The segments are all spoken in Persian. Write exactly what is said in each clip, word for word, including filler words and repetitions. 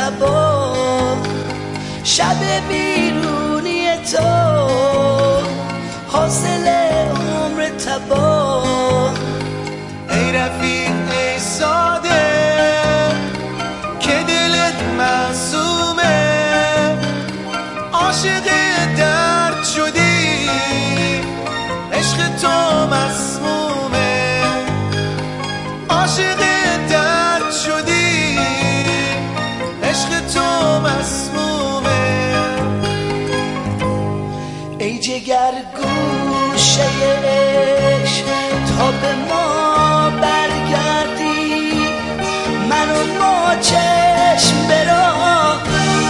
تبا، شب بیرونی تو حاصل عمر تبا. ای رفیق ای ساده که دلت معصومه، عاشق درد شدی عشق تو مسمومه، عاشق درد شدی عشق تو مسمومه. ای جگر گوشه عشق تا به ما برگردی، من و ما چشم برا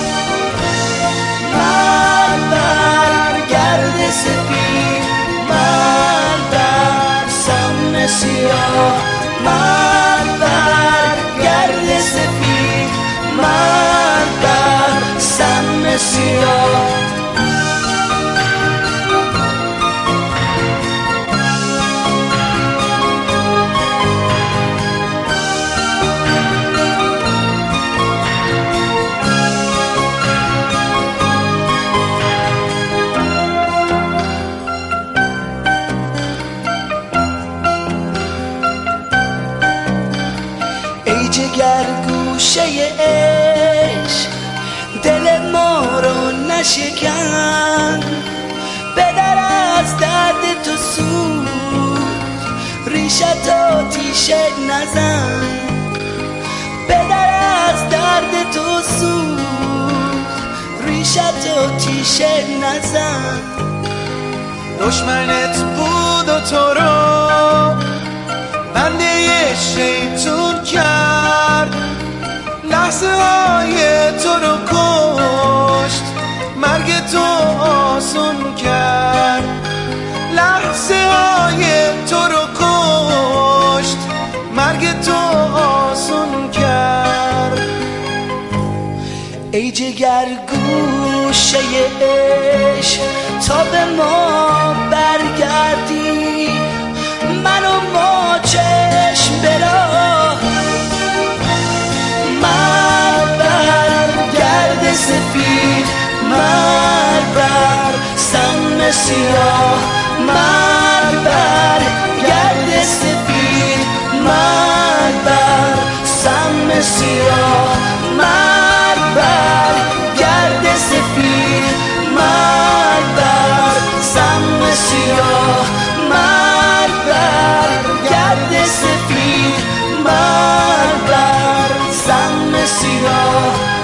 من برگرد سفید، من بر سم سیاه، من برگرد سفید، من بر سم سیاه. ای جگر گوشه عشق دل ما رو نشکن، بدر از درد تو سوز ریشت آتیش نزن، بدر از درد تو سوز ریشت آتیش نزن. دشمنت بود و تو رو بنده شیطون کرد، لحظه های تو رو کشت مرگ تو آسون کرد، لحظه های تو رو کشت مرگ تو آسون کرد. ای جگر گوشه عشق تا به ما برگردی، من و ما چشم برا من برگرد سفید، من بر سم سیاه، من برگرد سفید، من بر سم سیاه، من برگرد سفید، من بر سم سیاه، من برگرد سفید، من بر سم سیاه.